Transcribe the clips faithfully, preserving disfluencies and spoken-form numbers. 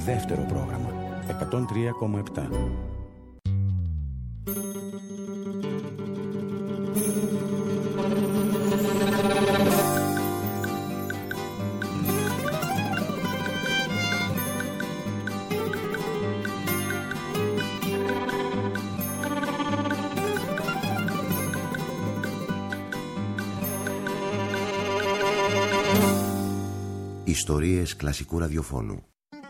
Δεύτερο πρόγραμμα εκατόν τρία κόμμα επτά. Ιστορίες κλασικού ραδιοφώνου.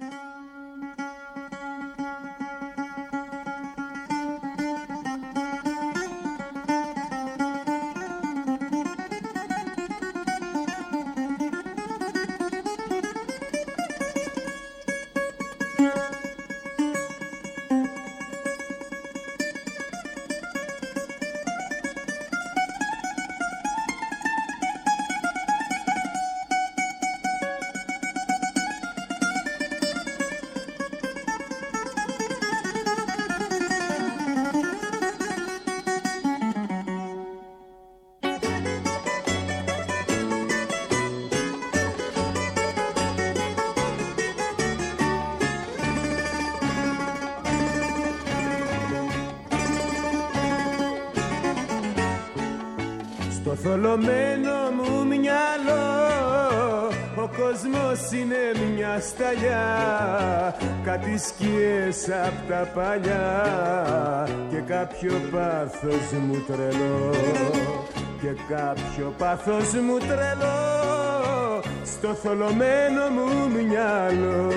Στο θολωμένο μου μυαλό ο κόσμος είναι μια σταλιά, κάτι σκιές απ' τα παλιά και κάποιο πάθος μου τρελό, και κάποιο πάθος μου τρελό στο θολωμένο μου μυαλό.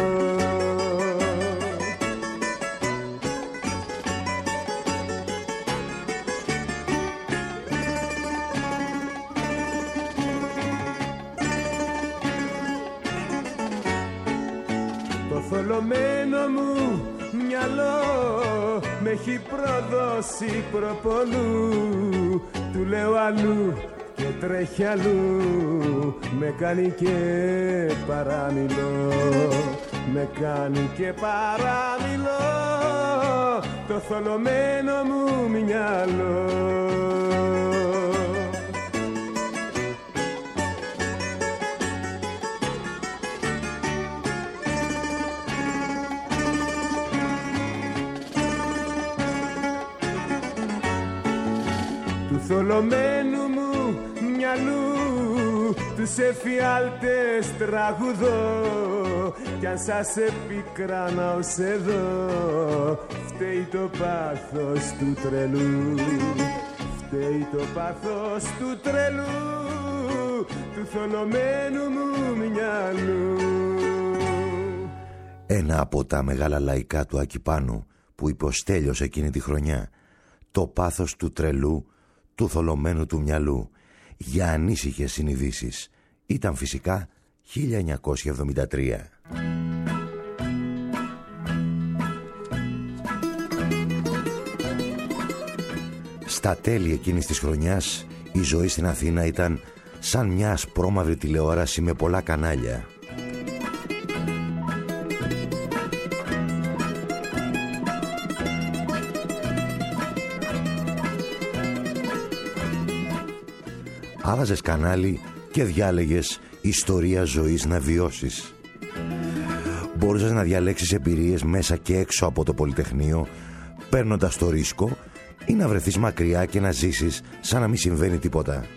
Θολωμένο μου μυαλό με έχει προδώσει προπολού, του λέω αλλού και τρέχει αλλού, με κάνει και παραμιλώ, με κάνει και παραμιλώ το θολωμένο μου μυαλό. Θολωμένου μου μυαλού τους εφιάλτες τραγουδώ, κι αν σας επικράνα ως εδώ, φταίει το πάθος του τρελού, φταίει το πάθος του τρελού, του θολωμένου μου μυαλού. Ένα από τα μεγάλα λαϊκά του Άκη Πάνου που είπε ο Στέλιος εκείνη τη χρονιά, το πάθος του τρελού, του θολωμένου του μυαλού, για ανήσυχες συνειδήσεις. Ήταν φυσικά χίλια εννιακόσια εβδομήντα τρία. Στα τέλη εκείνης της χρονιάς η ζωή στην Αθήνα ήταν σαν μια ασπρόμαυρη τηλεόραση με πολλά κανάλια. Άβαζες κανάλι και διάλεγες ιστορία ζωής να βιώσεις. Μπορούσες να διαλέξεις εμπειρίες μέσα και έξω από το Πολυτεχνείο, παίρνοντας το ρίσκο, ή να βρεθείς μακριά και να ζήσεις σαν να μην συμβαίνει τίποτα.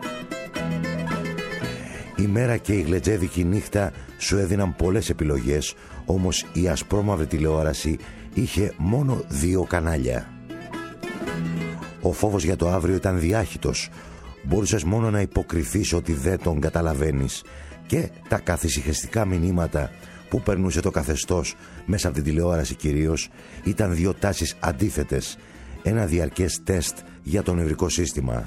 Η μέρα και η γλετζέδικη νύχτα σου έδιναν πολλές επιλογές, όμως η ασπρόμαυρη τηλεόραση είχε μόνο δύο κανάλια. Ο φόβος για το αύριο ήταν διάχυτος. Μπορούσες μόνο να υποκριθείς ότι δεν τον καταλαβαίνεις, και τα καθησυχαστικά μηνύματα που περνούσε το καθεστώς μέσα από την τηλεόραση κυρίως ήταν δύο τάσεις αντίθετες, ένα διαρκές τεστ για το νευρικό σύστημα.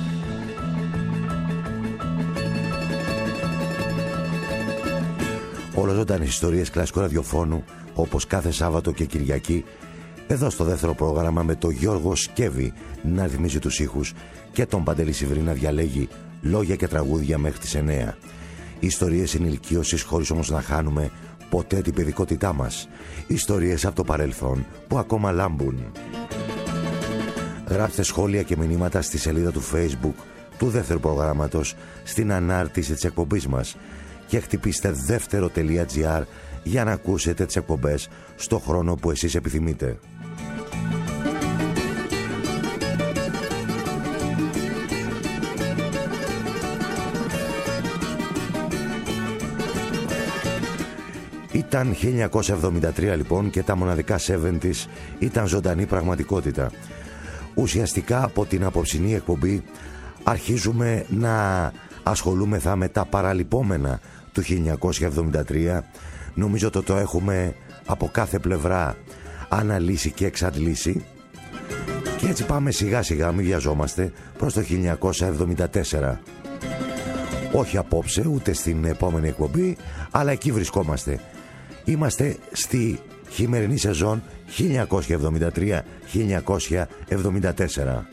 Ολοζώντανες ιστορίες κλασικού ραδιοφώνου, όπως κάθε Σάββατο και Κυριακή, εδώ στο δεύτερο πρόγραμμα, με τον Γιώργο Σκέβη να ρυθμίζει τους ήχους και τον Παντελή Σιβρή να διαλέγει λόγια και τραγούδια μέχρι τις εννέα. Ιστορίες ενηλικίωσης χωρίς όμως να χάνουμε ποτέ την παιδικότητά μας. Ιστορίες από το παρελθόν που ακόμα λάμπουν. Γράψτε σχόλια και μηνύματα στη σελίδα του Facebook του δεύτερου προγράμματος στην ανάρτηση της εκπομπής μας και χτυπήστε δεύτερο.gr για να ακούσετε τις εκπομπές στο χρόνο που εσείς επιθυμείτε. Ήταν χίλια εννιακόσια εβδομήντα τρία λοιπόν και τα μοναδικά εβδομήντα ήταν ζωντανή πραγματικότητα. Ουσιαστικά από την απόψινή εκπομπή αρχίζουμε να ασχολούμεθα με τα παραλυπόμενα του χίλια εννιακόσια εβδομήντα τρία. Νομίζω ότι το έχουμε από κάθε πλευρά αναλύσει και εξαντλήσει. Και έτσι πάμε σιγά σιγά, μην βιαζόμαστε, προς το χίλια εννιακόσια εβδομήντα τέσσερα. Όχι απόψε ούτε στην επόμενη εκπομπή, αλλά εκεί βρισκόμαστε. Είμαστε στη χειμερινή σεζόν χίλια εννιακόσια εβδομήντα τρία χίλια εννιακόσια εβδομήντα τέσσερα.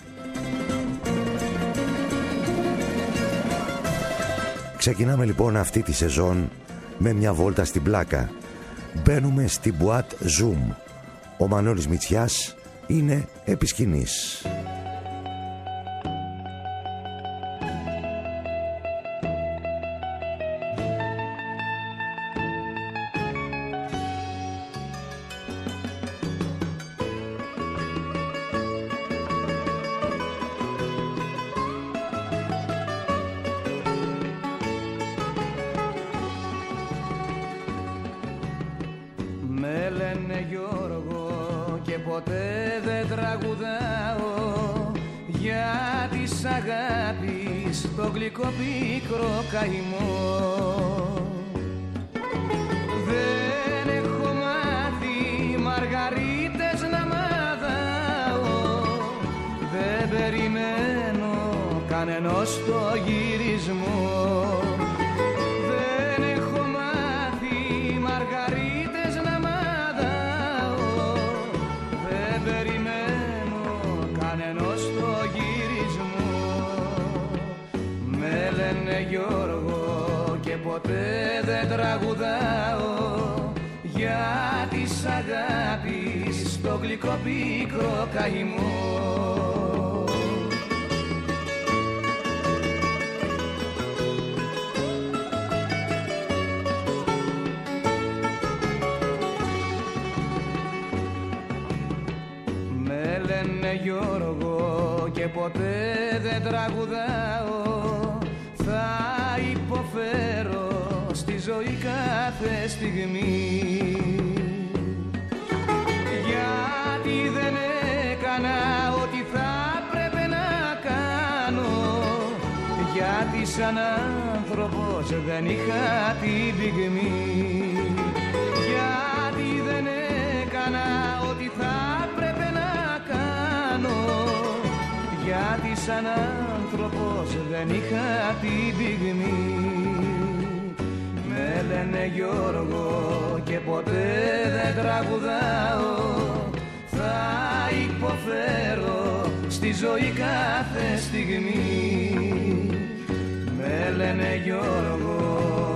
Ξεκινάμε λοιπόν αυτή τη σεζόν με μια βόλτα στην πλάκα. Μπαίνουμε στη Μπουάτ Zoom. Ο Μανώλης Μητσιάς είναι επί σκηνής. Δεν έχω μάθει μαργαρίτες να μαδάω, δεν περιμένω κανενός το γυρισμό. Δεν έχω μάθει μαργαρίτες να μαδάω, δεν περιμένω κανενός το γυρισμό. Με λένε Γιώργο και ποτέ δεν τραγουδάω για της αγάπης το γλυκό πίκρο καημό. Με λένε Γιώργο και ποτέ δεν τραγουδάω, θα υποφέρω στη ζωή κάθε στιγμή. Γιατί δεν έκανα ό,τι θα πρέπει να κάνω, γιατί σαν άνθρωπος δεν είχα την πυγμή. Γιατί δεν έκανα ό,τι θα πρέπει να κάνω, γιατί σαν άνθρωπος δεν είχα την πυγμή. Με λένε Γιώργο και ποτέ δεν τραγουδάω, θα υποφέρω στη ζωή κάθε στιγμή. Με λένε Γιώργο.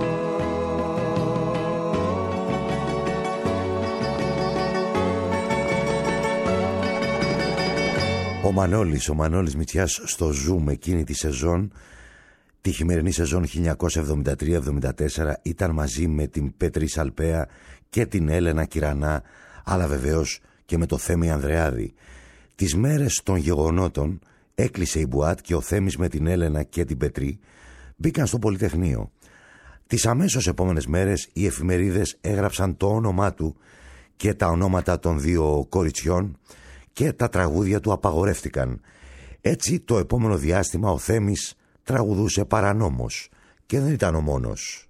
Ο Μανώλης, ο Μανώλης Μητσιάς στο Zoom εκείνη τη σεζόν, τη χειμερινή σεζόν χίλια εννιακόσια εβδομήντα τρία εβδομήντα τέσσερα, ήταν μαζί με την Πέτρη Σαλπαία και την Έλενα Κυρανά, αλλά βεβαίως και με το Θέμη Ανδρεάδη. Τις μέρες των γεγονότων έκλεισε η Μπουάτ και ο Θέμης με την Έλενα και την Πετρή μπήκαν στο Πολυτεχνείο. Τις αμέσως επόμενες μέρες οι εφημερίδες έγραψαν το όνομά του και τα ονόματα των δύο κοριτσιών και τα τραγούδια του απαγορεύτηκαν. Έτσι το επόμενο διάστημα ο Θέμης τραγουδούσε παρανόμως και δεν ήταν ο μόνος.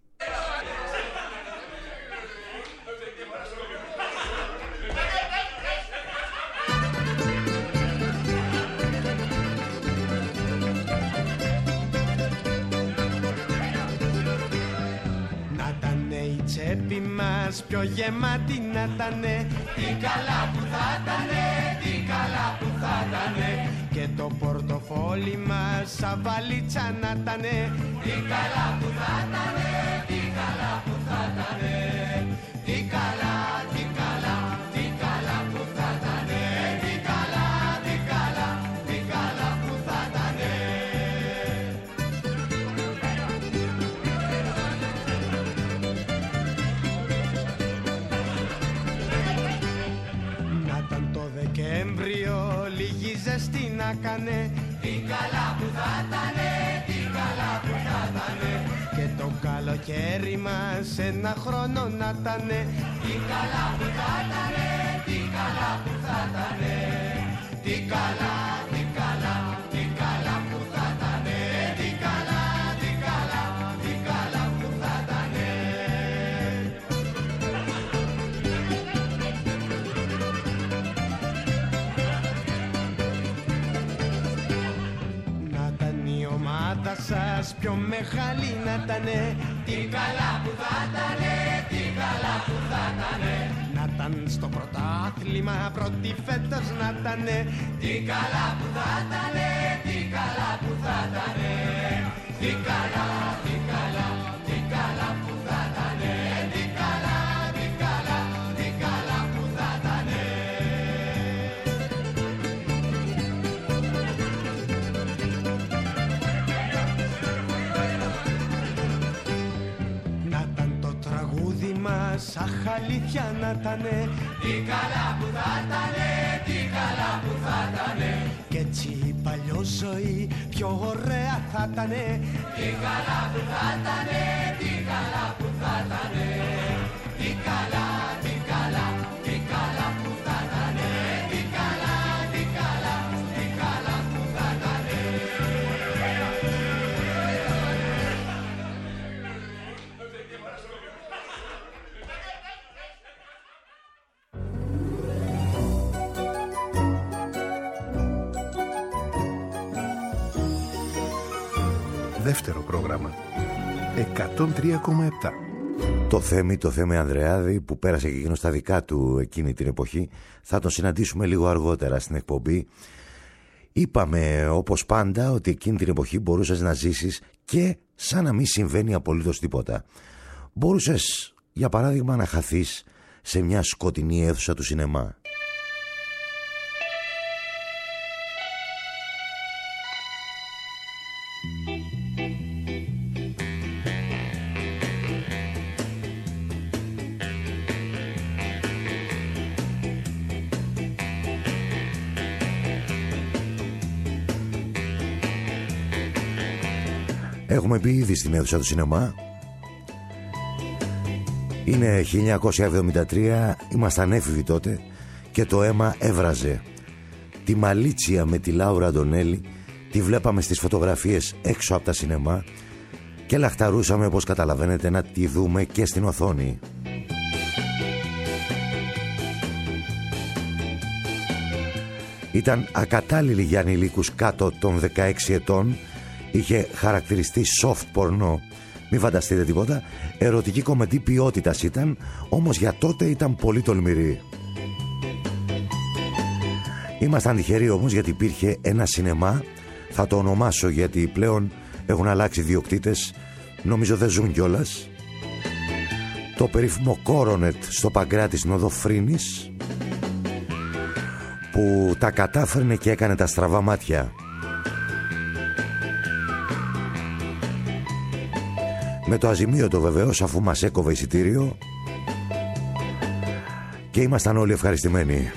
Να τανε η τσέπη μας πιο γεμάτη να τανε, τι καλά που θα τανε, τι καλά που θα τανε, και το πορτοφόλι μας σαν βαλίτσα να τανε, τι καλά που θα τανε, τι καλά που θα τανε, τι καλά, τι καλά, τι καλά που θα τανε, τι καλά, τι καλά, τι καλά που θα τανε. ζεστή να κάνε. Τι καλά που θα ήτανε, τι καλά που θα ήτανε. Και το καλοκαίρι μας ένα χρόνο να ήτανε. Τι καλά που θα ήτανε, τι καλά που θα ήτανε. Τι καλά, τι καλά, τι καλά που θα ήτανε. Τι καλά, τι καλά, τι καλά που θα ήτανε. Να ήταν η ομάδα σας πιο μεγάλη να ήτανε. Τι καλά που θα ήτανε, τι καλά που θα ήτανε. Να ήταν στο πρωτάθλημα πρώτη φέτος να ήτανε. Τι καλά που θα ήτανε, τι καλά που θα ήτανε. Τι καλά, τι καλά, τι καλά που θα ήτανε. Τι καλά, τι καλά, τι καλά που θα ήτανε. Να ήταν το τραγούδι μας αχ αλήθεια να ήτανε. Τι καλά που θα ήτανε, τι καλά που θα ήτανε. Κι έτσι η παλιόζωη πιο ωραία θα ήτανε. Τι καλά που θα ήτανε, τι καλά που θα ήτανε. Τι καλά, τι καλά, τι καλά που θα ήτανε. Τι καλά, τι καλά, τι καλά που θα ήτανε. Δεύτερο πρόγραμμα εκατόν τρία κόμμα επτά. Το Θέμη, το Θέμη Ανδρεάδη που πέρασε και εκείνο στα δικά του εκείνη την εποχή, θα τον συναντήσουμε λίγο αργότερα στην εκπομπή. Είπαμε όπως πάντα ότι εκείνη την εποχή μπορούσες να ζήσεις και σαν να μην συμβαίνει απολύτως τίποτα. Μπορούσες για παράδειγμα να χαθείς σε μια σκοτεινή αίθουσα του σινεμά. Έχουμε πει ήδη στην αίθουσα του σινεμά. Είναι χίλια εννιακόσια εβδομήντα τρία, ήμασταν έφηβοι τότε και το αίμα έβραζε. Τη Μαλίτσια με τη Λάουρα Αντωνέλη τη βλέπαμε στις φωτογραφίες έξω από τα σινεμά και λαχταρούσαμε, όπως καταλαβαίνετε, να τη δούμε και στην οθόνη. Ήταν ακατάλληλη για ανηλίκους κάτω των δεκαέξι ετών. Είχε χαρακτηριστεί soft πορνό. Μην φανταστείτε τίποτα. Ερωτική κομμεντή ποιότητας ήταν, όμως για τότε ήταν πολύ τολμηρή. Ήμασταν τυχεροί όμως γιατί υπήρχε ένα σινεμά. Θα το ονομάσω γιατί πλέον έχουν αλλάξει διοκτήτες. Νομίζω δεν ζουν κιόλας. Το περίφημο Κόρονετ στο Παγκράτη στην οδό Φρίνης, που τα κατάφερνε και έκανε τα στραβά μάτια. Με το αζημίωτο βεβαίως, αφού μας έκοβε εισιτήριο, και ήμασταν όλοι ευχαριστημένοι.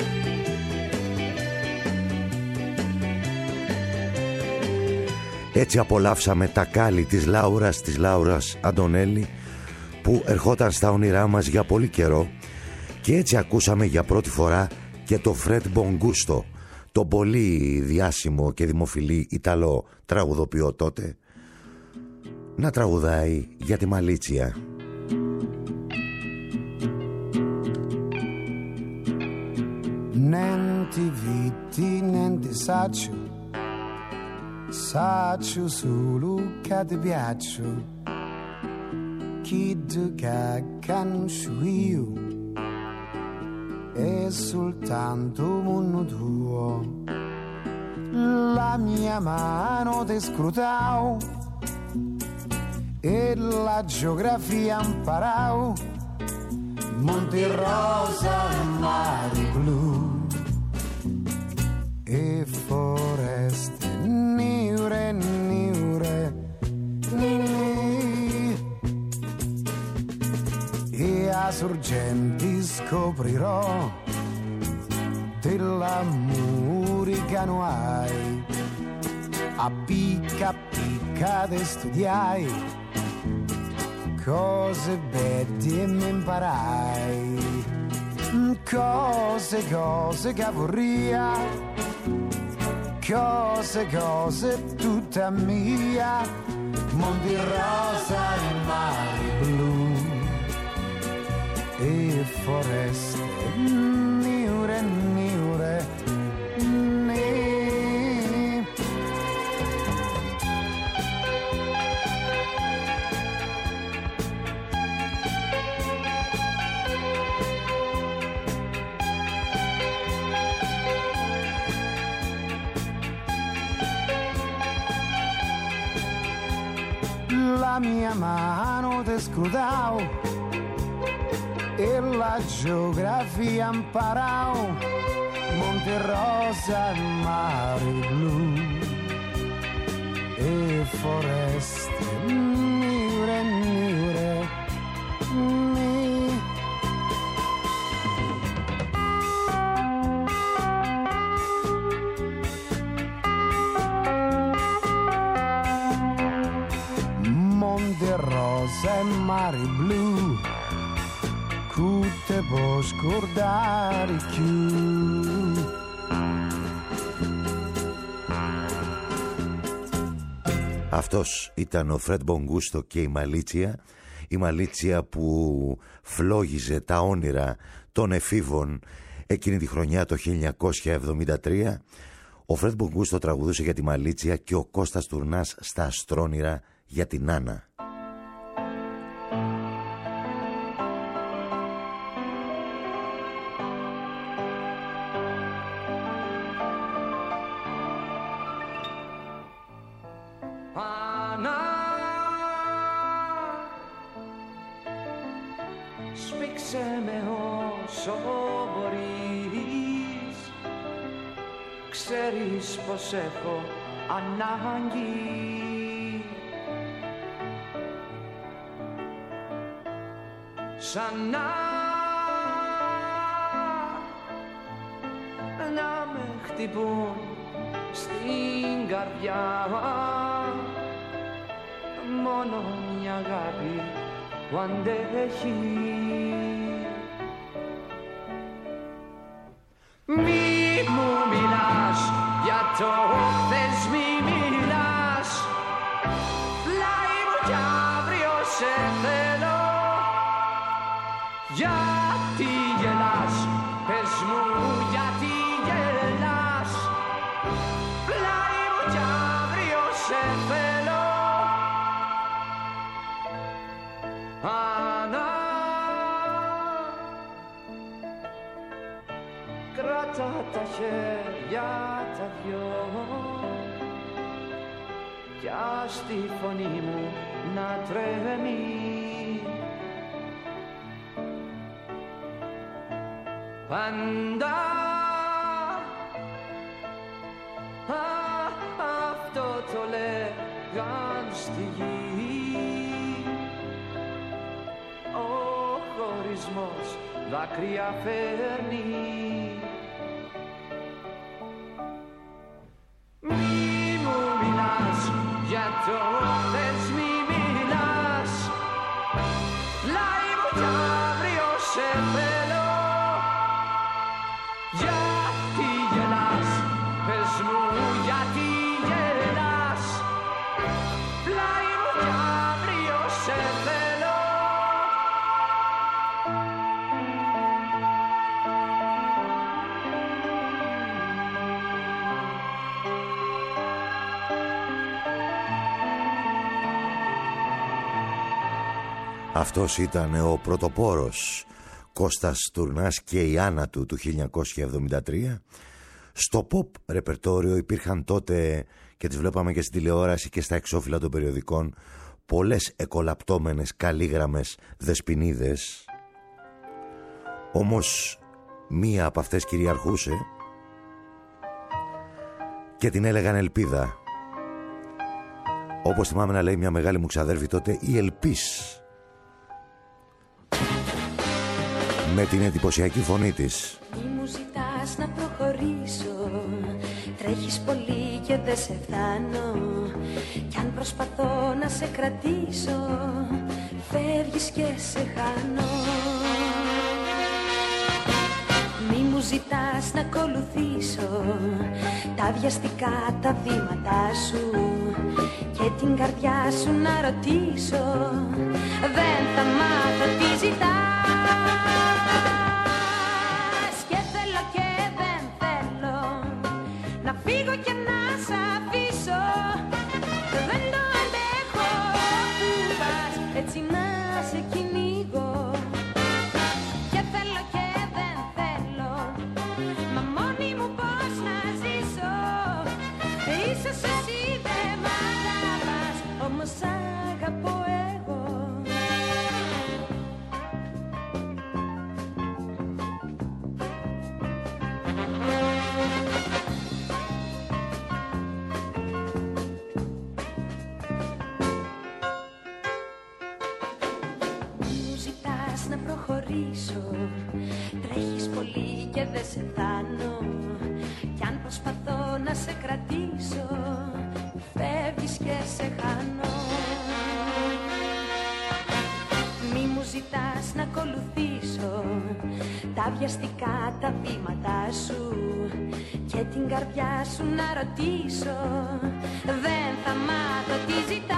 Έτσι απολαύσαμε τα κάλλη της Λάουρας, της Λάουρας Αντωνέλη, που ερχόταν στα όνειρά μας για πολύ καιρό, και έτσι ακούσαμε για πρώτη φορά και το Φρεντ Μπογκούστο, το πολύ διάσημο και δημοφιλή Ιταλό τραγουδοποιό τότε, να τραγουδάει για τη Μαλίτσια. Niente viti, niente saccio, saccio solo che ti piaccio, chi tu che conosco io, è soltanto mondo tuo, la mia mano ti scrutao e la geografia imparao, Monte Rosa e mare blu e foreste niure, niure, nini, e a sorgenti scoprirò dell'amore furicano hai, a picca picca te studiai, cose belle mi imparai, cose cose che vorria, cose cose tutta mia, monti rosa e mari blu e foreste niure niure ne. La mia mano te scrutau e la geografia imparau, Monte Rosa e mare blu e foreste niure niure ni. Monte Rosa e mare blu, cu te può scordare più. Αυτός ήταν ο Φρεντ Μπογκούστο και η Μαλίτσια. Η Μαλίτσια που φλόγιζε τα όνειρα των εφήβων εκείνη τη χρονιά το χίλια εννιακόσια εβδομήντα τρία. Ο Φρεντ Μπογκούστο τραγουδούσε για τη Μαλίτσια και ο Κώστας Τουρνάς στα Αστρόνυρα για την Άννα. Σφίξε με όσο μπορείς, ξέρεις πως έχω ανάγκη. Σαν να, να με χτυπούν στην καρδιά, μόνο μια αγάπη που αντέχει. Μη μου μιλάς για το χθες, μη μιλάς, πλάι μου κι αύριο σε θέλω. Γιατί γελάς, πες μου γιατί γελάς, πλάι μου κι αύριο σε θέλω. Άννα, κράτα τα χέρια τα δυο κι ας τη φωνή μου να τρέμει. Πάντα α, αυτό το λέγαν στη γη, ο χωρισμός δάκρυα φέρνει. Μη μου μιλάς για το χθες, μη μιλάς, πλάι μου κι αύριο σε θέλω. Γιατί γελάς, πες μου γιατί γελάς, πλάι μου κι αύριο σε θέλω. Αυτός ήταν ο πρωτοπόρος Κώστας Τουρνάς και η Άννα του του χίλια εννιακόσια εβδομήντα τρία. Στο pop ρεπερτόριο υπήρχαν τότε, και τις βλέπαμε και στην τηλεόραση και στα εξώφυλλα των περιοδικών, πολλές εκολαπτώμενες καλήγραμμες δεσποινίδες. Όμως μία από αυτές κυριαρχούσε και την έλεγαν Ελπίδα. Όπως θυμάμαι να λέει μια μεγάλη μου ξαδέρφη τότε, η Ελπής. με την εντυπωσιακή φωνή της. Μη μου ζητάς να προχωρήσω, τρέχεις πολύ και δεν σε φτάνω. Κι αν προσπαθώ να σε κρατήσω, φεύγεις και σε χάνω. Μη μου ζητάς να ακολουθήσω τα βιαστικά τα βήματά σου και την καρδιά σου να ρωτήσω, δεν θα μάθω τι ζητάς. Και θέλω και δεν θέλω να φύγω και να σ' αφήσω. Δεν το αντέχω που πας έτσι να σε κυνηγώ. Και θέλω και δεν θέλω, μα μόνη μου πώς να ζήσω. Ίσως εσύ δεν μ' αγαπάς, όμως αγαπώ εγώ. Μου ζητάς να προχωρήσω, τρέχεις πολύ και δεν σε φτάνω. Κι αν προσπαθώ να σε κρατήσω, φεύγεις και σε χάνω. Μη μου ζητάς να ακολουθήσω τα βιαστικά τα βήματά σου και την καρδιά σου να ρωτήσω, δεν θα μάθω τι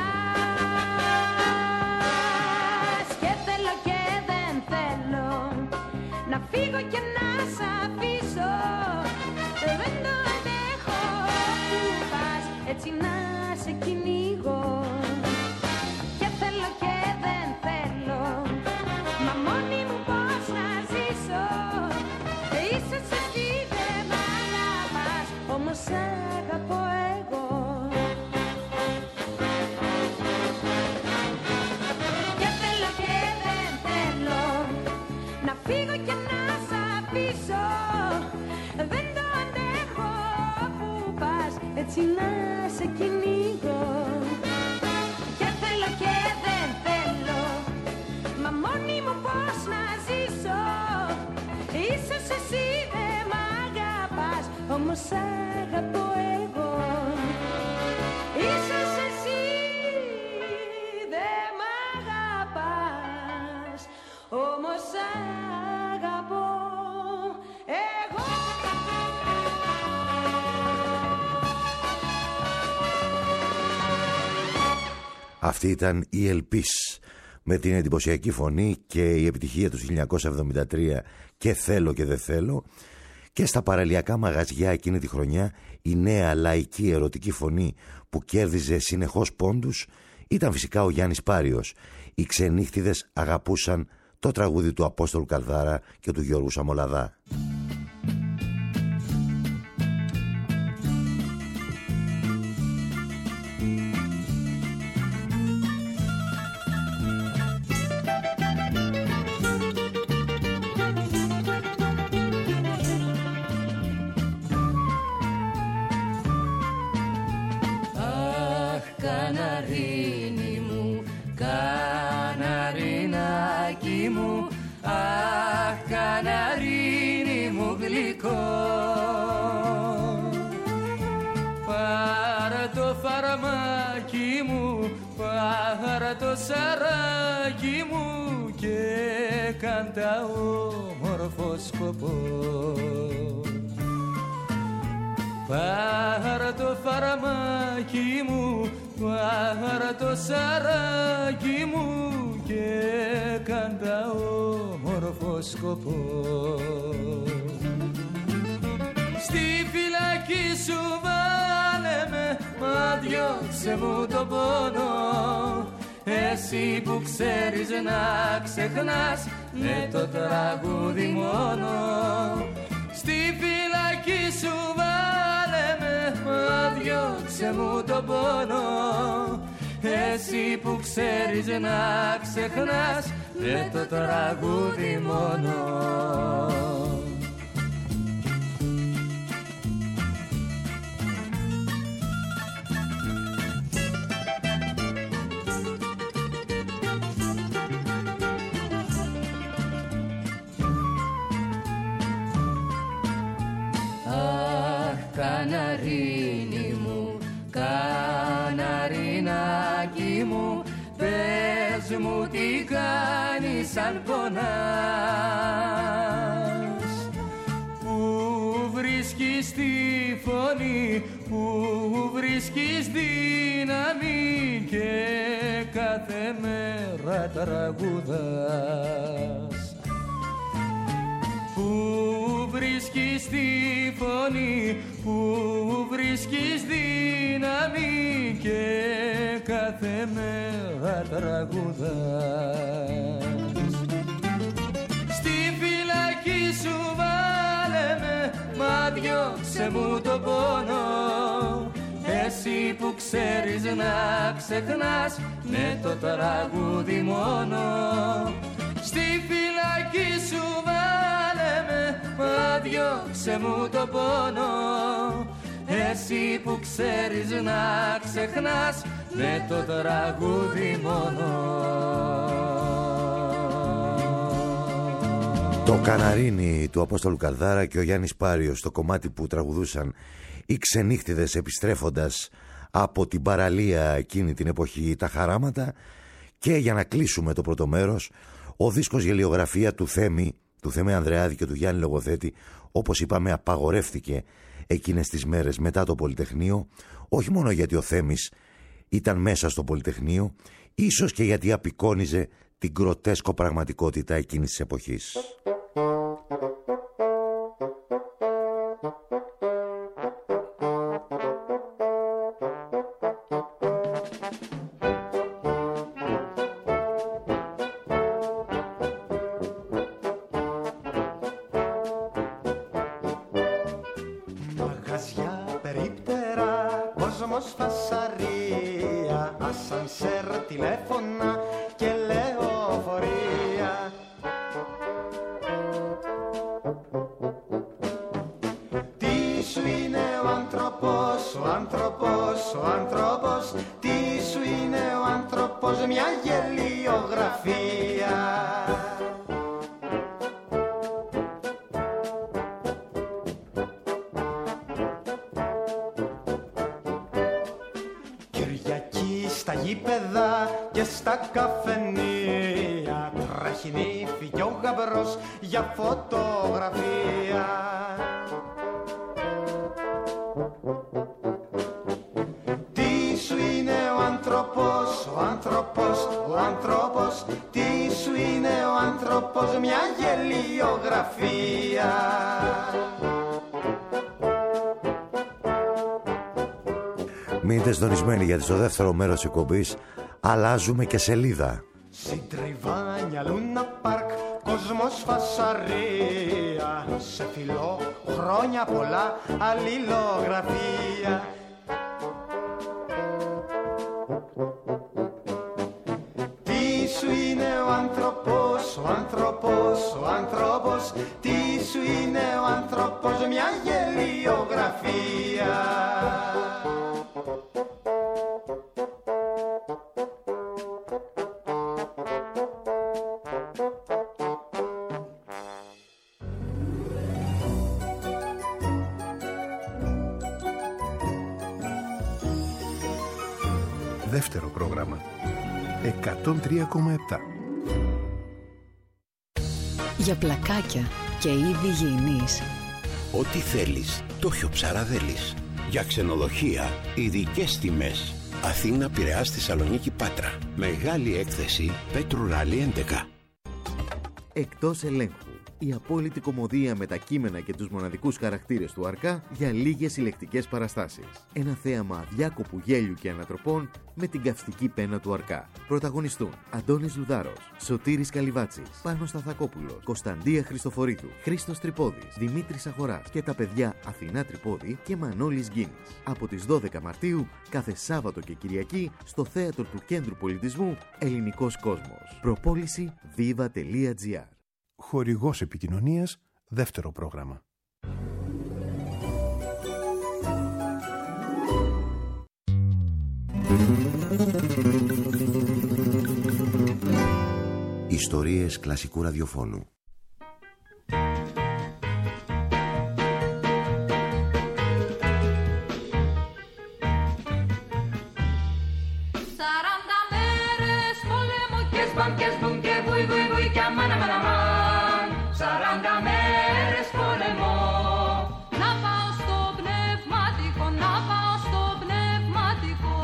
ζητάς. Και θέλω και δεν θέλω να φύγω και να σ' αφήσω. Δεν το αντέχω που πας έτσι να σε κυνηγώ. Και θέλω και δεν θέλω, μα μόνη μου πώς να ζήσω. Ίσως εσύ δεν μ' αγαπάς, όμως αγαπώ εγώ. Και θέλω και δεν θέλω να φύγω και να σ' αφήσω. Δεν το αντέχω που πας έτσι να σε κυνηγώ. Και θέλω και δεν θέλω, μα μόνη μου πώς να ζήσω. Ίσως εσύ δεν μ' αγαπάς, όμως αγαπώ εγώ. Ίσως εσύ δεν μ' αγαπάς, όμως αγαπώ εγώ. Αυτή ήταν η Ελπίς με την εντυπωσιακή φωνή και η επιτυχία του χίλια εννιακόσια εβδομήντα τρία και θέλω και δεν θέλω. Και στα παραλιακά μαγαζιά εκείνη τη χρονιά η νέα λαϊκή ερωτική φωνή που κέρδιζε συνεχώς πόντους ήταν φυσικά ο Γιάννης Πάριος. Οι ξενύχτιδες αγαπούσαν το τραγούδι του Απόστολου Καλδάρα και του Γιώργου Σαμολαδά. Πάρε το φαρμάκι μου, πάρε το σαράκι μου και κάντα όμορφο σκοπό. Πάρε το φαρμάκι μου, πάρε το σαράκι μου και κάντα όμορφο σκοπό. Στη φυλακή σου βάλε με, μα διώξε μου τον πόνο. Εσύ που ξέρεις να ξεχνάς με το τραγούδι μόνο. Στη φυλακή σου βάλε με, μα διώξε μου τον πόνο. Εσύ που ξέρεις να ξεχνάς με το τραγούδι μόνο. καναρίνι μου, καναρινάκι μου, πες μου τι κάνεις αν πονάς. Πού βρίσκεις τη φωνή, πού βρίσκεις δύναμη και κάθε μέρα τραγουδάς. Πού βρίσκεις τη φωνή, πού βρίσκεις δύναμη και κάθε μέρα τραγουδάς. Στη φυλακή σου βάλε με, μα διώξε μου το πόνο, εσύ που ξέρεις να ξεχνάς με το τραγούδι μόνο. Στη φυλακή σου βάλε με, μα διώξε μου το πόνο, εσύ που ξέρεις να ξεχνάς με το τραγούδι μόνο. Το καναρίνι του Απόστολου Καρδάρα και ο Γιάννης Πάριος, το κομμάτι που τραγουδούσαν οι ξενύχτιδες επιστρέφοντας από την παραλία εκείνη την εποχή τα χαράματα. Και για να κλείσουμε το πρώτο μέρος, ο δίσκος γελιογραφία του Θέμη, του Θέμη Ανδρεάδη και του Γιάννη Λογοθέτη, όπως είπαμε, απαγορεύτηκε εκείνες τις μέρες μετά το Πολυτεχνείο, όχι μόνο γιατί ο Θέμης ήταν μέσα στο Πολυτεχνείο, ίσως και γιατί απεικόνιζε την γκροτέσκο πραγματικότητα εκείνης της εποχής. Μείνετε συντονισμένοι, γιατί στο δεύτερο μέρος της εκπομπής αλλάζουμε και σελίδα. Συντριβάνια, Λούνα Πάρκ, κόσμος φασαρία, σε φιλό χρόνια πολλά, αλληλογραφία. Τι σου είναι ο άνθρωπος, ο άνθρωπος, ο άνθρωπος, τι σου είναι ο άνθρωπος, μια γελιογραφία. Δεύτερο πρόγραμμα. εκατόν τρία κόμμα επτά. Για πλακάκια και είδη γηινής. Ό,τι θέλεις, το έχει ο Ψαραδέλης. Για ξενοδοχεία, ειδικές τιμές. Αθήνα, Πειραιάς, Θεσσαλονίκη, Πάτρα. Μεγάλη έκθεση Πέτρου Ράλι έντεκα. Εκτός ελέγχου. Η απόλυτη κωμωδία με τα κείμενα και τους μοναδικούς χαρακτήρες του Αρκά για λίγες ηλεκτρικές παραστάσεις. Ένα θέαμα αδιάκοπου γέλιου και ανατροπών με την καυστική πένα του Αρκά. Πρωταγωνιστούν Αντώνης Λουδάρος, Σωτήρης Καλυβάτσης, Πάνος Σταθακόπουλος, Κωνσταντία Χριστοφορίδου, Χρήστος Τρυπόδης, Δημήτρης Αγοράς και τα παιδιά Αθηνά Τρυπόδη και Μανώλης Γκίνης. Από τις δώδεκα Μαρτίου, κάθε Σάββατο και Κυριακή, στο Θέατρο του Κέντρου Πολιτισμού Ελληνικός Κόσμος. Προπόληση viva τελεία gr. Χορηγός επικοινωνίας, δεύτερο πρόγραμμα. Ιστορίες κλασικού ραδιοφώνου. και σμουν και βουι βουι βουι και αμάν αμάν αμάν. Σαράντα μέρες πόλεμο. Να πάω στο πνευματικό, να πάω στο πνευματικό.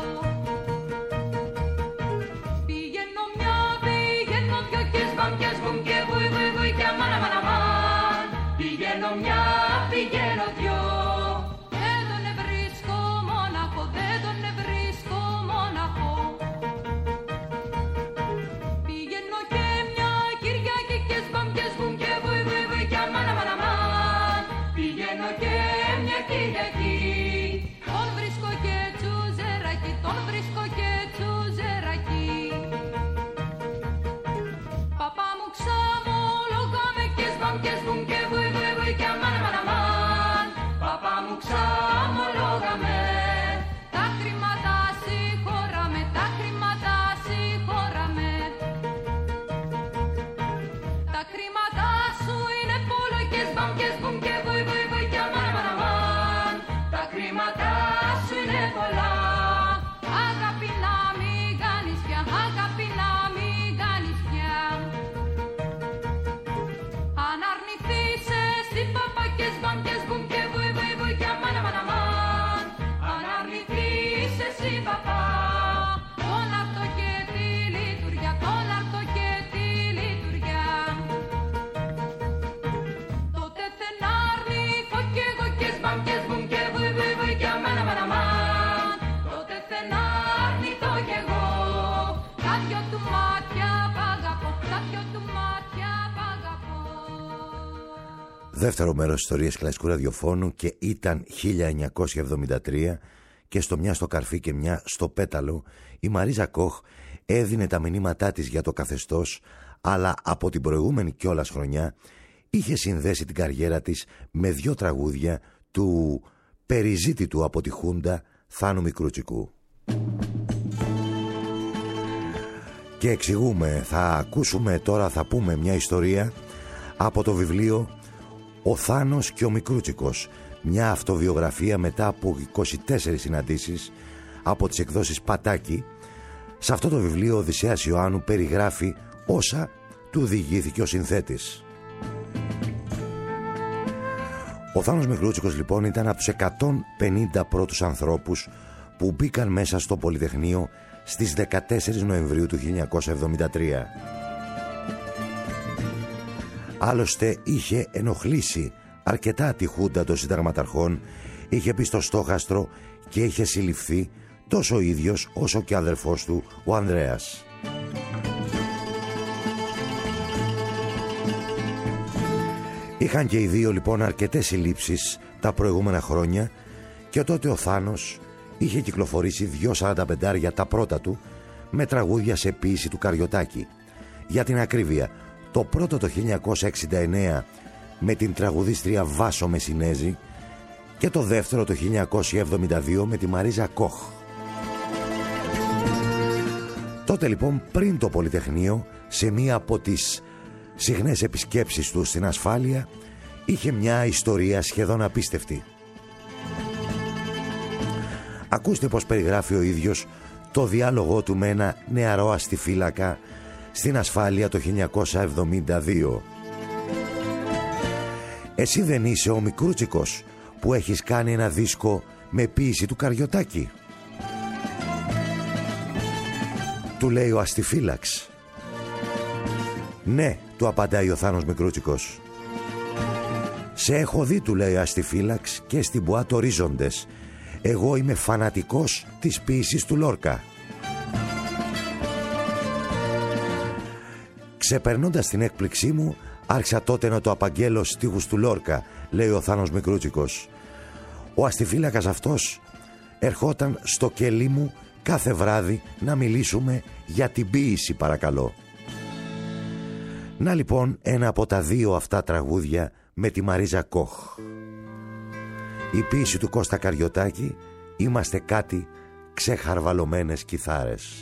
Πηγαίνω μια, πηγαίνω δυο και σμαμ και σμουν και βουι βουι βουι και αμάν αμάν αμάν. Πηγαίνω μια, πηγαίνω δυο. Δεν τον ευρίσκω μόναχο, δεν τον ευρίσκω μόναχο. Πηγαίνω και μια Κυριακή και σμπαμ και σμουν και βουι βουι βουι και αμάν αμάν αμάν. Πηγαίνω και μια Κυριακή. Τον βρίσκω και τσουζεράκι, τον βρίσκω και τσουζεράκι. Παπά μου ξαμολογάμε και σμπαμ και σμουν και βουι βουι βουι και αμάν αμάν αμάν. Παπά μου ξαμολογάμε. Τα χρήματα συγχωράμε, τα χρήματα συγχωράμε. Τα χρήματα σου είναι πολλά και σμπαμ και σμουν και βουι βουι βουι και αμάν αμάν αμάν. Τα χρήματα σου είναι πολλά. Αγάπη να μην κάνεις πια, αγάπη να μην κάνεις πια. Αν αρνηθείς εσύ παπά και σμπαμ και σμουν και βουι βουι βουι και αμάν αμάν αμάν. Αν αρνηθείς εσύ παπά, τον αυτό και τη λειτουργία, τον αυτό και τη λειτουργία. Τότε δεν αρνηθώ κι εγώ και σμπαμ και σμουν και βουι βουι βουι και αμάν αμάν αμάν. Τότε δεν αρνηθώ κι εγώ. Τα δυο του μάτια π' αγαπώ, τα δυο του μάτια π' αγαπώ. Δεύτερο μέρος ιστορίας κλασικού ραδιοφώνου και ήταν χίλια εννιακόσια εβδομήντα τρία και στο μια στο καρφί και μια στο πέταλο η Μαρίζα Κοχ έδινε τα μηνύματά της για το καθεστώς, αλλά από την προηγούμενη κιόλας χρονιά είχε συνδέσει την καριέρα της με δυο τραγούδια του περιζήτητου από τη Χούντα Θάνου Μικρούτσικου. Και εξηγούμε, θα ακούσουμε τώρα, θα πούμε μια ιστορία από το βιβλίο «Ο Θάνος και ο Μικρούτσικος», μια αυτοβιογραφία μετά από είκοσι τέσσερις συναντήσεις από τις εκδόσεις Πατάκη. Σε αυτό το βιβλίο ο Οδυσσέας Ιωάννου περιγράφει όσα του διηγήθηκε ο συνθέτης. Ο Θάνος Μικρούτσικος λοιπόν ήταν από τους εκατόν πενήντα πρώτους ανθρώπους που μπήκαν μέσα στο Πολυτεχνείο στις δεκατέσσερις Νοεμβρίου του χίλια εννιακόσια εβδομήντα τρία. Άλλωστε είχε ενοχλήσει αρκετά τη Χούντα των συνταγματαρχών, είχε μπει στο στόχαστρο και είχε συλληφθεί τόσο ο ίδιος όσο και ο αδερφός του ο Ανδρέας. Είχαν και οι δύο λοιπόν αρκετές συλλήψεις τα προηγούμενα χρόνια και τότε ο Θάνος είχε κυκλοφορήσει δυο σαρανταπεντάρια τα πρώτα του με τραγούδια σε ποίηση του Καριωτάκη. Για την ακρίβεια, το πρώτο το χίλια εννιακόσια εξήντα εννέα με την τραγουδίστρια Βάσο Μεσσινέζη και το δεύτερο το χίλια εννιακόσια εβδομήντα δύο με τη Μαρίζα Κοχ. Τότε λοιπόν πριν το Πολυτεχνείο, σε μία από τις συχνές επισκέψεις του στην ασφάλεια, είχε μια ιστορία σχεδόν απίστευτη. Ακούστε πως περιγράφει ο ίδιος το διάλογό του με ένα νεαρό αστιφύλακα στην ασφάλεια το χίλια εννιακόσια εβδομήντα δύο. «Εσύ δεν είσαι ο Μικρούτσικος που έχεις κάνει ένα δίσκο με ποίηση του Καριωτάκη?» του λέει ο αστιφύλαξ. «Ναι», του απαντάει ο Θάνος Μικρούτσικος. «Σε έχω δει», του λέει ο αστιφύλαξ, «και στην Μπουάτ Ορίζοντες. Εγώ είμαι φανατικός της ποίησης του Λόρκα». Ξεπερνώντας την έκπληξή μου, άρχισα τότε να το απαγγέλω στίχους του Λόρκα, λέει ο Θάνος Μικρούτσικος. Ο αστιφύλακας αυτός ερχόταν στο κελί μου κάθε βράδυ να μιλήσουμε για την ποίηση, παρακαλώ. Να λοιπόν ένα από τα δύο αυτά τραγούδια με τη Μαρίζα Κοχ. Η ποίηση του Κώστα Καριωτάκη, «Είμαστε κάτι ξεχαρβαλωμένες κιθάρες».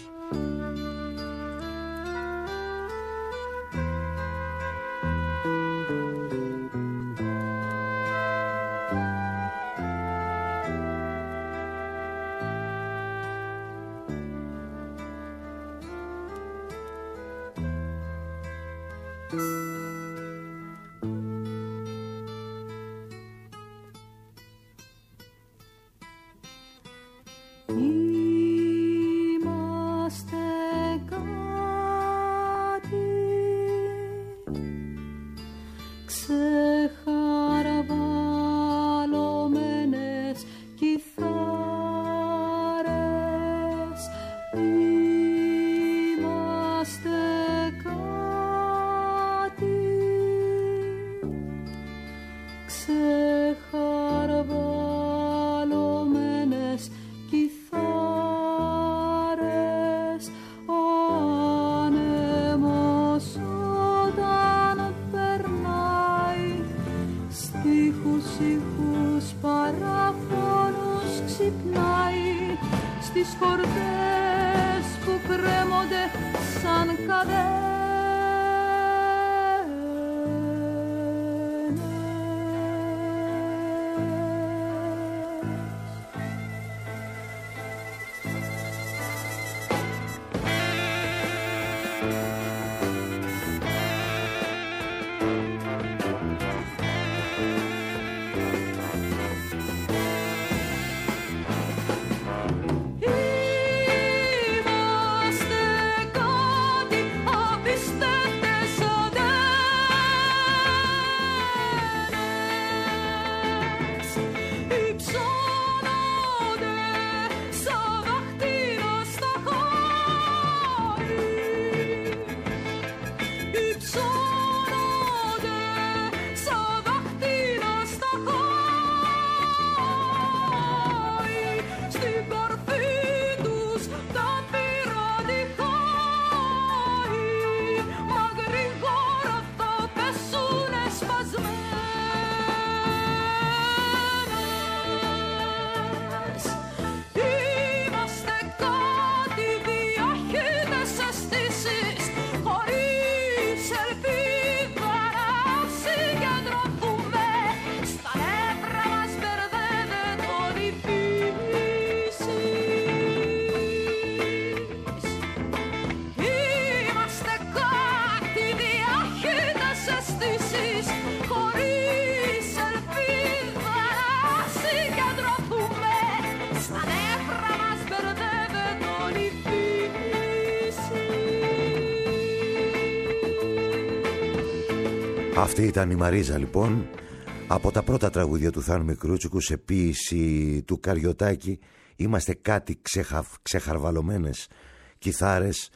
Αυτή ήταν η Μαρίζα λοιπόν, από τα πρώτα τραγούδια του Θάνου Μικρούτσικου σε ποίηση του Καριωτάκη. Είμαστε κάτι ξεχα... ξεχαρβαλωμένες κιθάρες,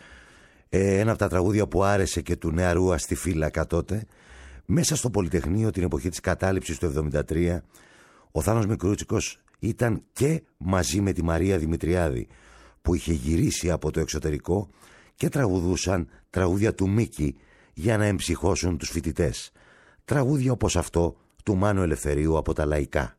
ε, ένα από τα τραγούδια που άρεσε και του νεαρού Αστιφύλακα τότε. Μέσα στο Πολυτεχνείο την εποχή της κατάληψης του εβδομήντα τρία ο Θάνος Μικρούτσικος ήταν και μαζί με τη Μαρία Δημητριάδη που είχε γυρίσει από το εξωτερικό και τραγουδούσαν τραγούδια του Μίκη για να εμψυχώσουν τους φοιτητές. Τραγούδια όπως αυτό του Μάνου Ελευθερίου από τα Λαϊκά.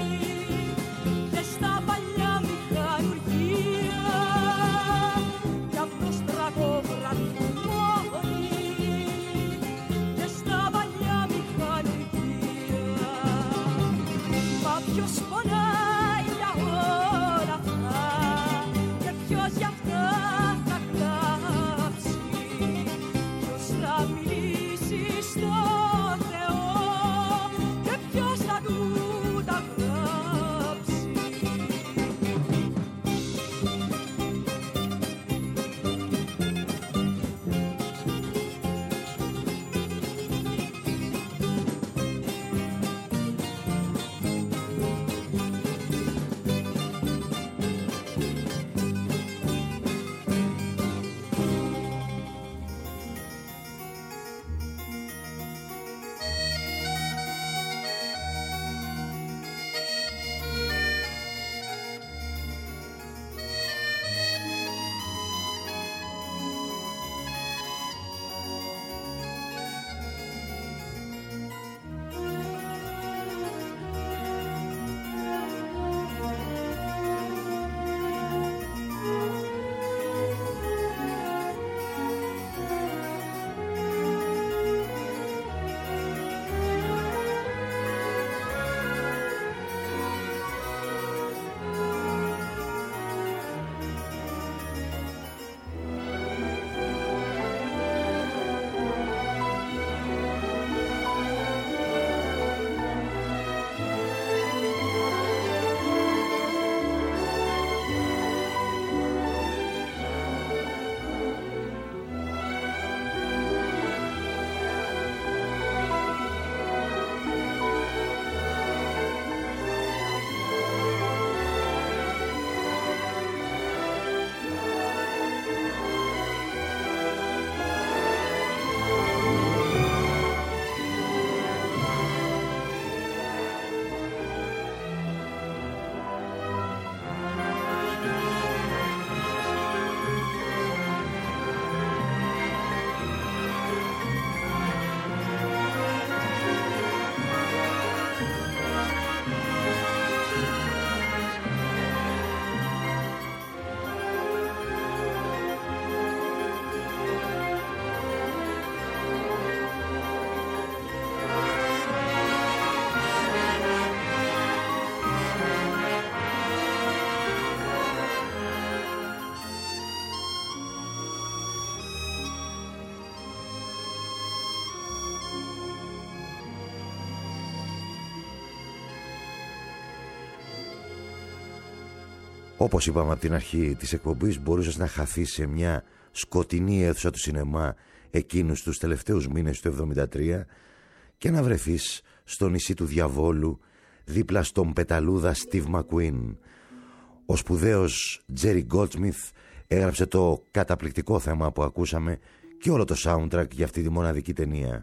Και στα παλιά μηχανουργία Όπως είπαμε από την αρχή της εκπομπής, μπορούσες να χαθείς σε μια σκοτεινή αίθουσα του σινεμά εκείνους τους τελευταίους μήνες του εβδομήντα τρία και να βρεθείς στο νησί του διαβόλου δίπλα στον πεταλούδα Steve McQueen. Ο σπουδαίος Jerry Goldsmith έγραψε το καταπληκτικό θέμα που ακούσαμε και όλο το soundtrack για αυτή τη μοναδική ταινία.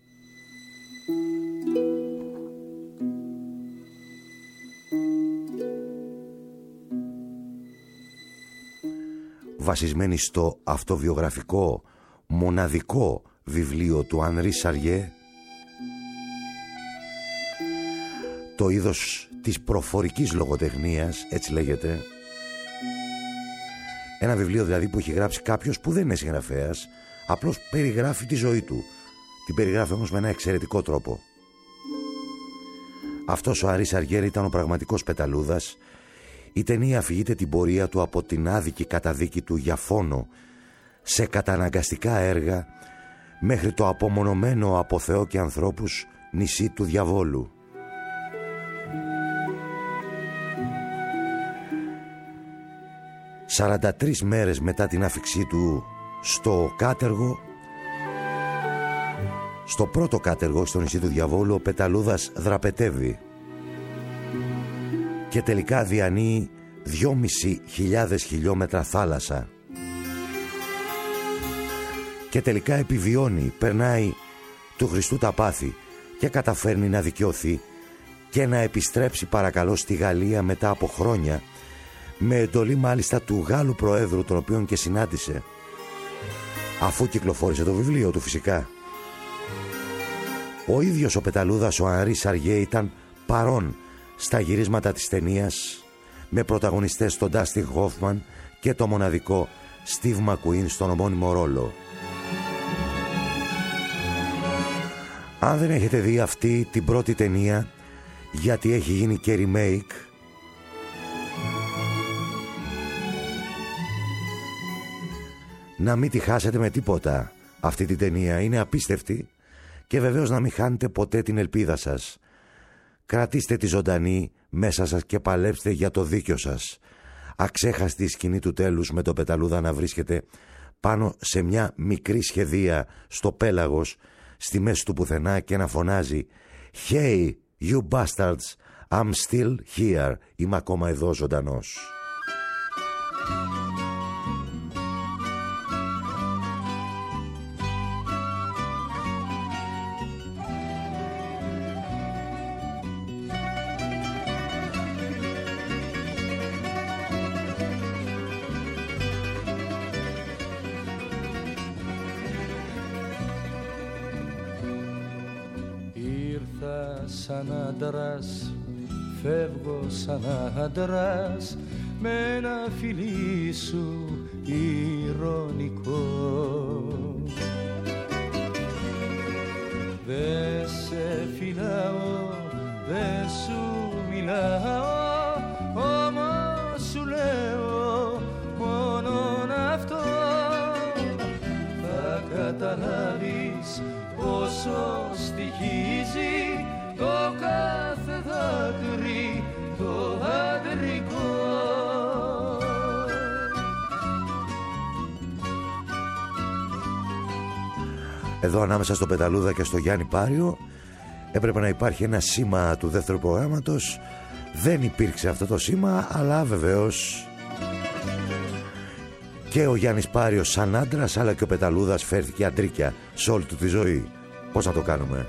Βασισμένη στο αυτοβιογραφικό μοναδικό βιβλίο του Ανρί Σαριέ, το είδος της προφορικής λογοτεχνίας, έτσι λέγεται, ένα βιβλίο δηλαδή που έχει γράψει κάποιος που δεν είναι συγγραφέας, απλώς περιγράφει τη ζωή του, την περιγράφει όμως με ένα εξαιρετικό τρόπο. Αυτός ο Ανρί Σαριέ ήταν ο πραγματικός πεταλούδας. Η ταινία αφηγείται την πορεία του από την άδικη καταδίκη του για φόνο σε καταναγκαστικά έργα μέχρι το απομονωμένο από Θεό και ανθρώπους νησί του διαβόλου. σαράντα τρεις μέρες μετά την άφιξή του στο κάτεργο, στο πρώτο κάτεργο στο νησί του διαβόλου, ο πεταλούδας δραπετεύει και τελικά διανύει δυόμισι χιλιάδες χιλιόμετρα θάλασσα και τελικά επιβιώνει, περνάει του Χριστού τα πάθη και καταφέρνει να δικαιωθεί και να επιστρέψει παρακαλώ στη Γαλλία μετά από χρόνια, με εντολή μάλιστα του Γάλλου Προέδρου, τον οποίον και συνάντησε αφού κυκλοφόρησε το βιβλίο του φυσικά. Ο ίδιος ο πεταλούδας, ο Ανρί Σαριέ, ήταν παρόν στα γυρίσματα της ταινίας, με πρωταγωνιστές τον Ντάστιν Χόφμαν και το μοναδικό Steve McQueen στον ομώνυμο ρόλο. Αν δεν έχετε δει αυτή την πρώτη ταινία, γιατί έχει γίνει και remake, να μην τη χάσετε με τίποτα αυτή την ταινία, είναι απίστευτη, και βεβαίως να μην χάνετε ποτέ την ελπίδα σας. Κρατήστε τη ζωντανή μέσα σας και παλέψτε για το δίκιο σας. Αξέχαστη η σκηνή του τέλους με το πεταλούδα να βρίσκεται πάνω σε μια μικρή σχεδία στο πέλαγος, στη μέση του πουθενά, και να φωνάζει «Hey, you bastards, I'm still here». Είμαι ακόμα εδώ ζωντανός. Σαν άντρας, φεύγω σαν άντρας, με ένα φιλί σου ηρωνικό. Δε σε φιλάω, δε σου μιλάω, όμως σου λέω μόνον αυτό. Θα καταλάβεις πόσο στοιχίζει το κάθε δάκρυ το αντρικό. Εδώ ανάμεσα στο Πεταλούδα και στο Γιάννη Πάριο έπρεπε να υπάρχει ένα σήμα του δεύτερου προγράμματος. Δεν υπήρξε αυτό το σήμα, αλλά βεβαίως και ο Γιάννης Πάριος σαν άντρας, αλλά και ο Πεταλούδας φέρθηκε αντρίκια σε όλη του τη ζωή. Πώς να το κάνουμε?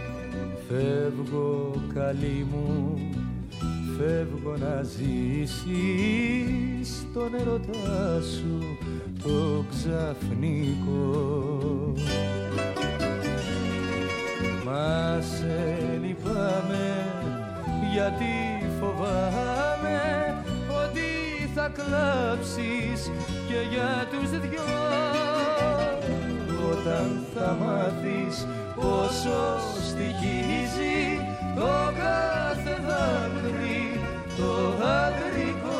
Φεύγω καλή μου, φεύγω να ζήσεις τον ερωτά σου το ξαφνικό. Μα σε λυπάμαι γιατί φοβάμαι ότι θα κλάψεις και για τους δυο. Όταν θα μάθεις πόσο στοιχίζει το κάθε δάκρυ το αγρικό.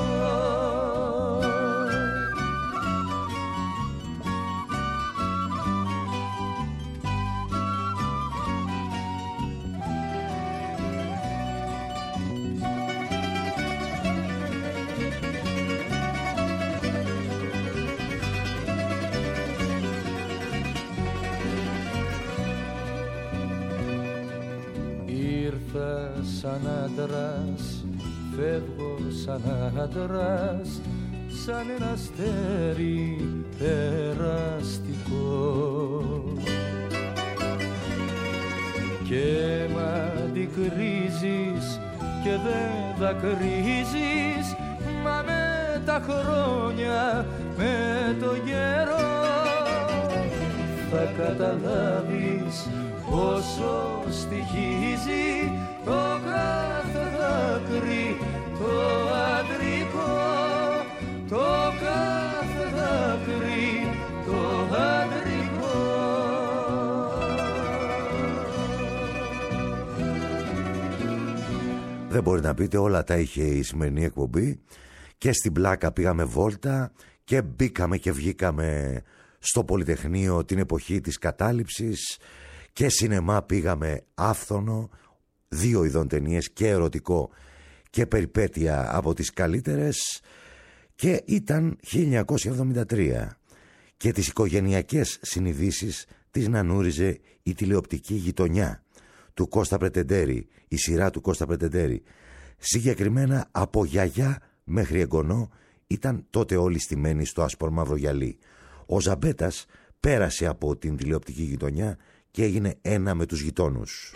ήρθα σαν άντρας, φεύγω σαν άντρας, σαν ένα αστέρι περαστικό. Και μ' αντικρίζεις και δεν δακρύζεις, μα με τα χρόνια, με το καιρό θα καταλάβεις πόσο στοιχίζει το κάθε δάκρυ, το αντρικό, το κάθε δάκρυ, το αντρικό. Δεν μπορεί να πείτε, όλα τα είχε η σημερινή εκπομπή. Και στην πλάκα πήγαμε βόλτα και μπήκαμε και βγήκαμε στο Πολυτεχνείο την εποχή της κατάληψης, και σινεμά πήγαμε άφθονο, δύο ειδών ταινίες, και ερωτικό και περιπέτεια από τις καλύτερες. Και ήταν χίλια εννιακόσια εβδομήντα τρία και τις οικογενειακές συνειδήσεις τις νανούριζε η τηλεοπτική γειτονιά του Κώστα Πρετεντέρη, η σειρά του Κώστα Πρετεντέρη. Συγκεκριμένα από γιαγιά μέχρι εγγονό ήταν τότε όλοι στημένοι στο ασπρομαύρο γυαλί. Ο Ζαμπέτας πέρασε από την τηλεοπτική γειτονιά και έγινε ένα με τους γειτόνους.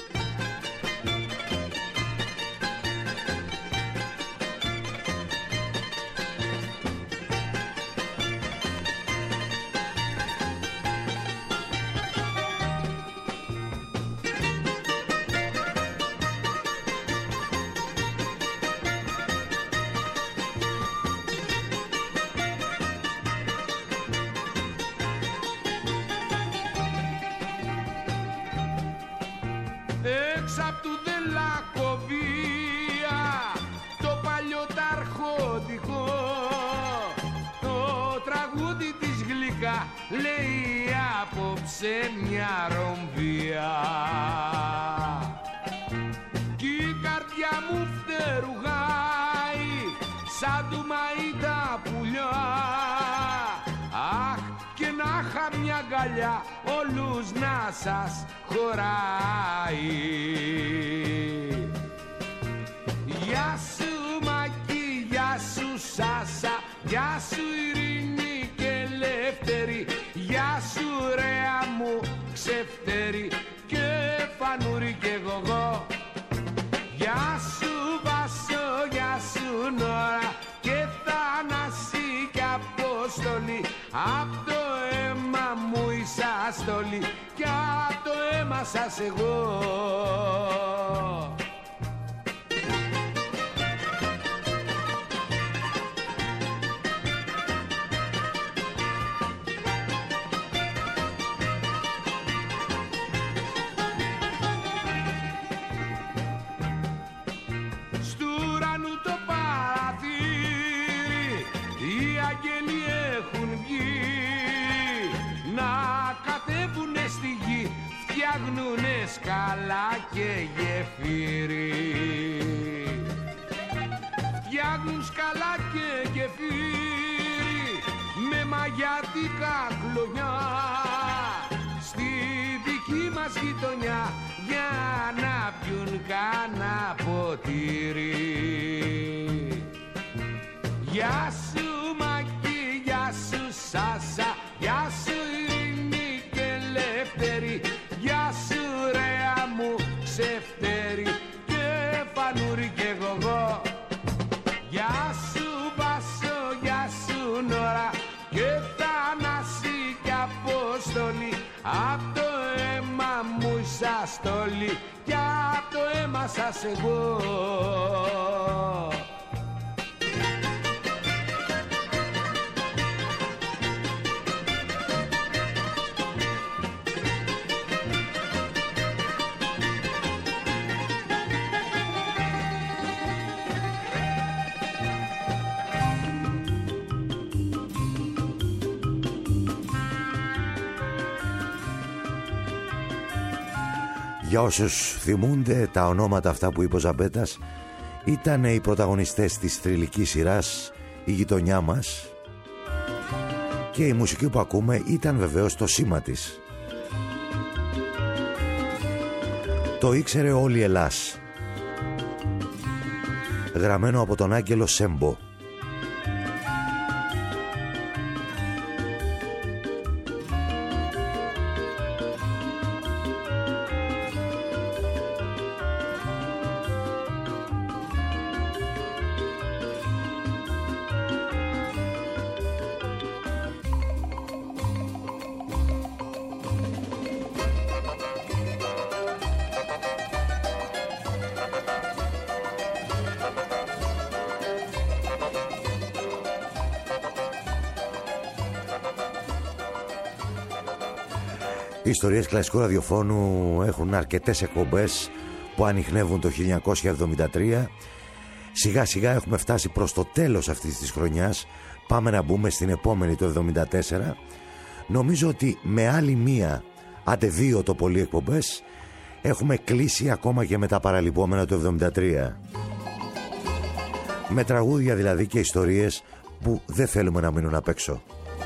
Όλους να σας χωράει. Γεια σου Μάκη, γεια σου Σάσα, γεια σου Ειρήνη και Ελεύθερη, γεια σου Ρέα μου Ξεφτέρη και Φανούρη και Γογό. Γεια σου Βάσο, γεια σου Νόρα και Θανάση και Απόστολη, απ' το αίμα μου είσαστε όλοι κι απ' το αίμα σας εγώ. Στου ουρανού το παραθύρι οι αγγέλοι έχουν βγει να κατέβουνε στη γη, φτιάγνουνε σκαλά και γεφύρι. Φτιάχνουν σκαλά και γεφύρι με μαγιάτικα κλονιά στη δική μας γειτονιά για να πιουν κάνα ποτήρι. Γεια σου Μάκη, γεια σου Σάσα, γεια σου Ειρήνη και Ελεύθερη, γεια σου Ρέα μου Ξεφτέρη και Φανούρη και Γογό. Γεια σου Βάσο, γεια σου Νόρα και Θανάση και Απόστολη, απ' το αίμα μου είσαστε όλοι κι απ' το αίμα σας εγώ. Για όσους θυμούνται, τα ονόματα αυτά που είπε ο Ζαμπέτας ήταν οι πρωταγωνιστές της θρυλικής σειράς «Η γειτονιά μας», και η μουσική που ακούμε ήταν βεβαίως το σήμα της. Το ήξερε όλη η Ελλάς γραμμένο από τον Άγγελο Σέμπο. Οι ιστορίες κλασικού ραδιοφώνου έχουν αρκετές εκπομπές που ανιχνεύουν το χίλια εννιακόσια εβδομήντα τρία. Σιγά σιγά έχουμε φτάσει προς το τέλος αυτής της χρονιάς. Πάμε να μπούμε στην επόμενη, το εβδομήντα τέσσερα. Νομίζω ότι με άλλη μία, άντε δύο το πολύ εκπομπές, έχουμε κλείσει ακόμα και με τα παραλυπόμενα του εβδομήντα τρία. Με τραγούδια δηλαδή και ιστορίες που δεν θέλουμε να μείνουν απ' έξω.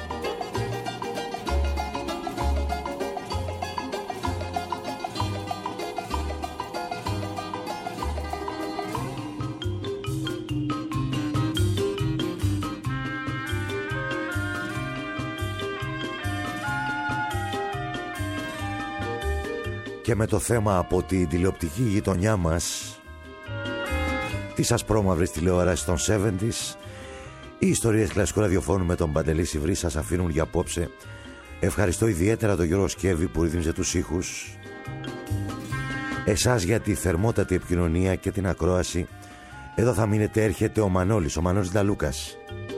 Και με το θέμα από την τηλεοπτική γειτονιά μας, της ασπρόμαυρης τηλεόρασης των εβδομήντα, οι ιστορίες κλασικού ραδιοφώνου με τον Παντελή Σιβρή σας αφήνουν για απόψε. Ευχαριστώ ιδιαίτερα τον Γιώργο Σκεύη που ρύθμιζε τους ήχους, εσάς για τη θερμότατη επικοινωνία και την ακρόαση. Εδώ θα μείνετε, έρχεται ο Μανώλης, ο Μανώλης Νταλούκας.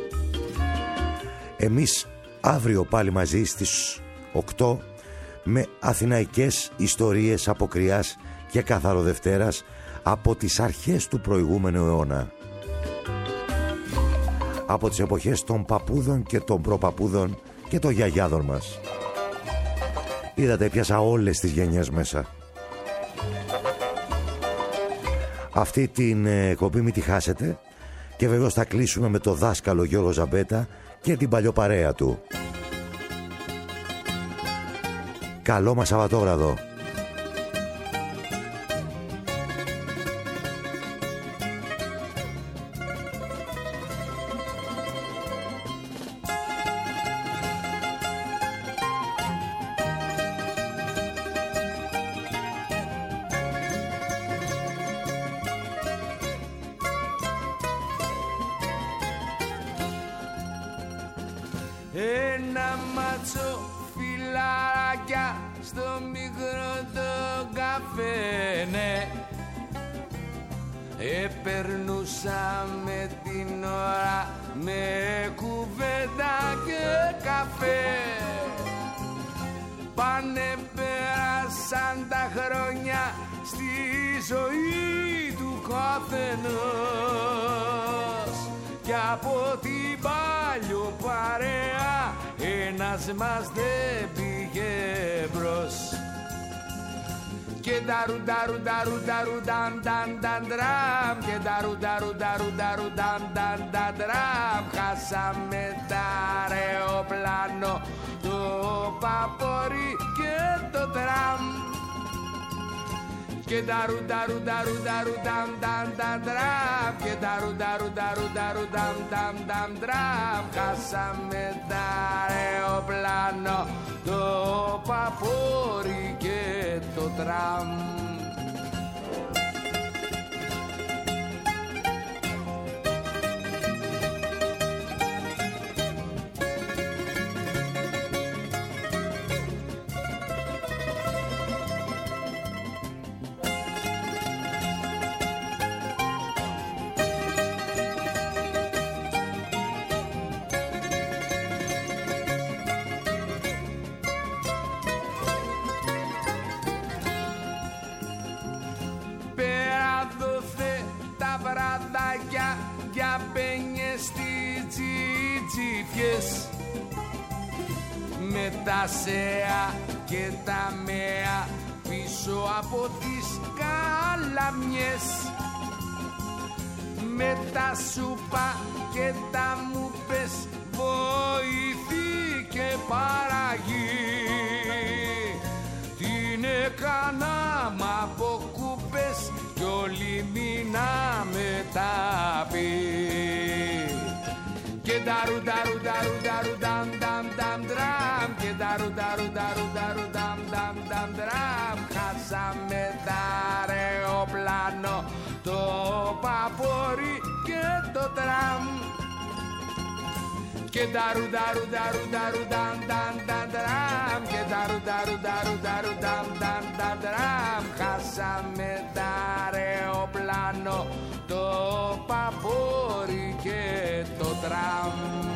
Εμείς αύριο πάλι μαζί στις οκτώ με αθηναϊκές ιστορίες από Κριάς και Καθαροδευτέρας από τις αρχές του προηγούμενου αιώνα, από τις εποχές των παππούδων και των προπαππούδων και των γιαγιάδων μας. Είδατε, πιάσα όλες τις γενιές μέσα. Αυτή την εκπομπή μην τη χάσετε. Και βεβαίως θα κλείσουμε με το δάσκαλο Γιώργο Ζαμπέτα και την παλιοπαρέα του. Καλό μας Σαββατόβραδο. Ένα μάτσο φιλαράκια στο μικρό το καφέ, ναι. Επερνούσαμε την ώρα με κουβέντα και καφέ. Πάνε πέρασαν τα χρόνια στη ζωή του καθενός, κι από την παλιό παρέα ένας μας δεν πήγε μπρος. Και νταρου νταρου νταρου νταρου νταν νταν νταν τραμ, και νταρου νταρου νταρου νταρου νταν νταν νταν τραμ. Χάσαμε τα αεροπλάνο, το παπόρι και το τραμ. Και νταρου νταρου νταρου νταρου νταν νταν νταν τραμ, και νταρου νταρου νταρου νταρου νταν νταν νταν τραμ. Χάσαμε τα αεροπλάνο, το παπόρι και το τραμ. Για πένιες στις τζιτζιφιές, με τα σέα και τα μέα πίσω από τις καλαμιές, με τα σούπα και τα μουπες, βοηθή και παραγή. Την έκανα μ' από κούπες κι όλοι μείναμε τα νταρου νταρου νταρου νταρου νταμ νταμ νταμ ντραμ και νταρου νταρου νταρου νταρου νταμ νταμ νταμ ντραμ. Χάσαμε τ' αεροπλάνο, το παπόρι και το τραμ. Και νταρου νταρου νταρου νταρου νταμ νταμ νταμ ντραμ και νταρου νταρου νταρου νταρου νταμ νταμ νταμ ντραμ. Χάσαμε τ' αεροπλάνο, το παπόρι και το τραμ.